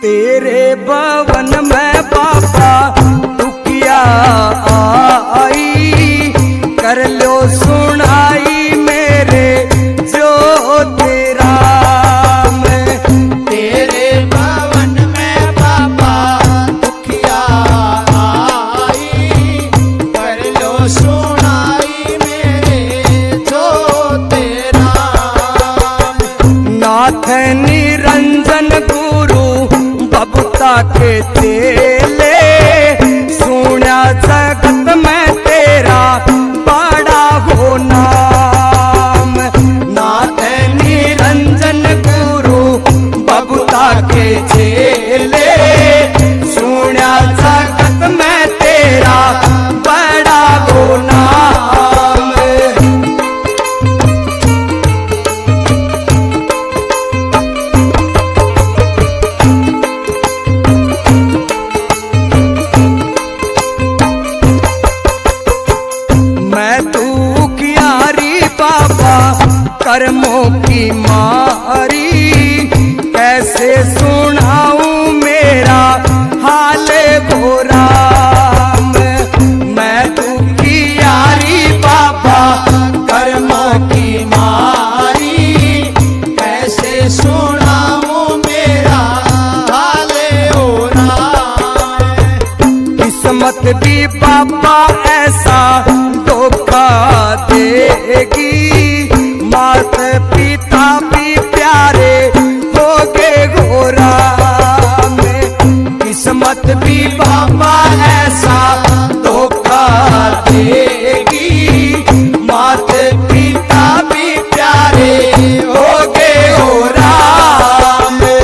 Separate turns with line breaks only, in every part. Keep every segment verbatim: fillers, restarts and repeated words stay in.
तेरे भवन में बाबा दुखिया आई, कर लो सुनाई मेरे जो तेरा में।
तेरे भवन में बाबा दुखिया आई, कर लो सुनाई मेरे जो तेरा।
नाथ निरंजन गुरु बबुता के चेले, सुना जगत में तेरा बड़ा हो नाम। नाथ निरंजन गुरु बबुता के चेले, सुना जगत में तेरा बड़ा हो नाम। कर्मों की मारी कैसे सुनाऊं मेरा हाल गोरा। मैं दुखी यारी बाबा
कर्मों की मारी कैसे सुनाऊं मेरा हाल गोरा।
किस्मत भी बाबा ऐसा धोखा देगी, मात पिता भी प्यारे हो गए गोरा में। किस्मत भी बाबा ऐसा धोखा देगी, मात पिता भी प्यारे हो गए गोरा में।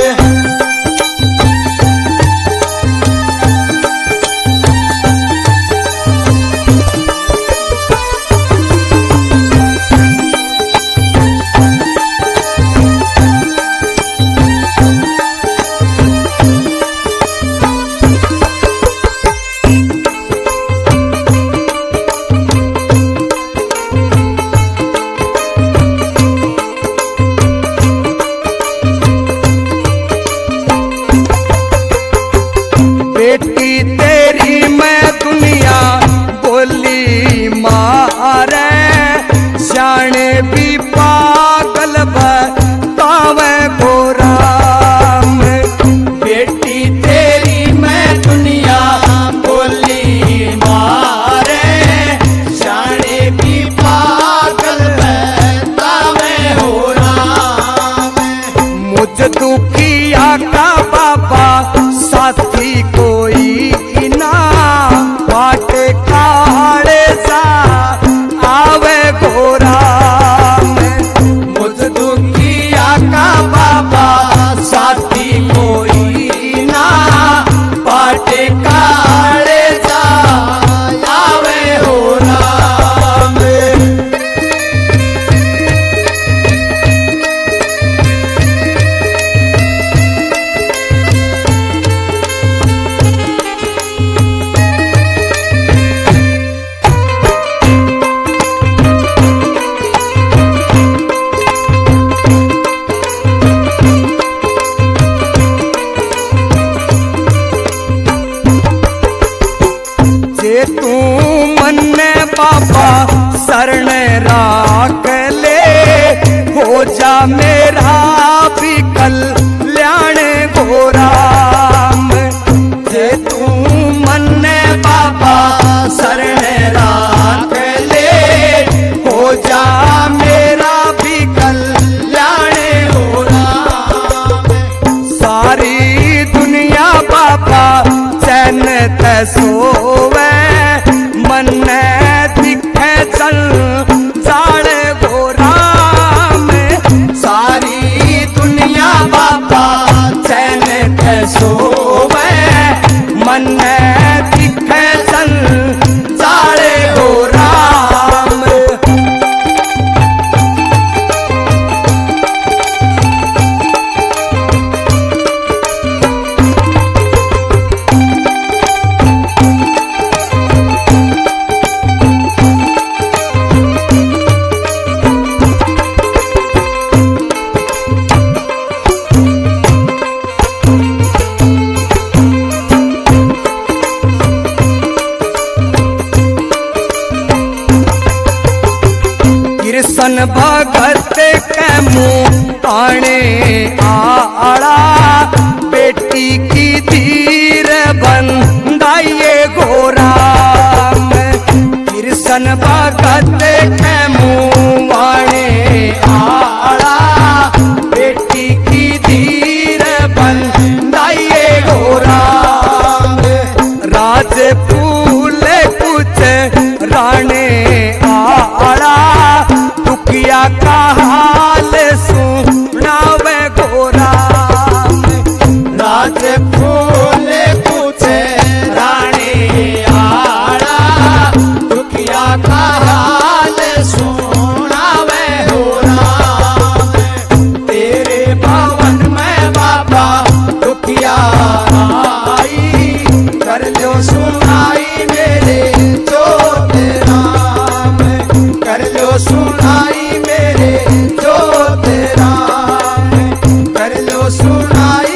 बेटी तेरी मैं दुनिया बोली मारे, शाने भी पागल बतावे गोरा में।
बेटी तेरी मैं दुनिया बोली मारे, शाने भी पागल बतावे हो राम।
मुझ दुखिया का बाबा साथी कोई ना, बाटे काले सा आवे गोरा में।
मुझ दुखिया का बाबा साथी कोई ना, बाटे काले सा आवे हो राम।
जे तू मन बाबा शरण राख ले, हो जा मेरा भी कल्याण गोरा में। जे तू मन बाबा शरण राख ले, हो जा मेरा भी कल्याण गोरा में। सारी दुनिया बाबा चैन ते सोवे, मन दिखे चल जाड़ गोरा में।
सारी दुनिया बाबा चैन ते सोवे,
मन दिखे चल जाड़ गोरा में। भगत के मुँह ताने आड़ा, बेटी की धीर बंधाइए गोराम। कृष्ण भगत के मुँह आड़ा, बेटी की धीर बंधाइए गोराम। राज फूल कुछ राणे आड़ा, दुखिया का हाल सुनावे गोराम।
राज फूल कुछ राणे आड़ा, दुखिया का हाल सुनावे हो राम। तेरे भवन में बाबा दुखिया आई, कर लो सुनाई मेरे जोत राम, कर लो सुनाई मेरे जोत राम, कर लो सुनाई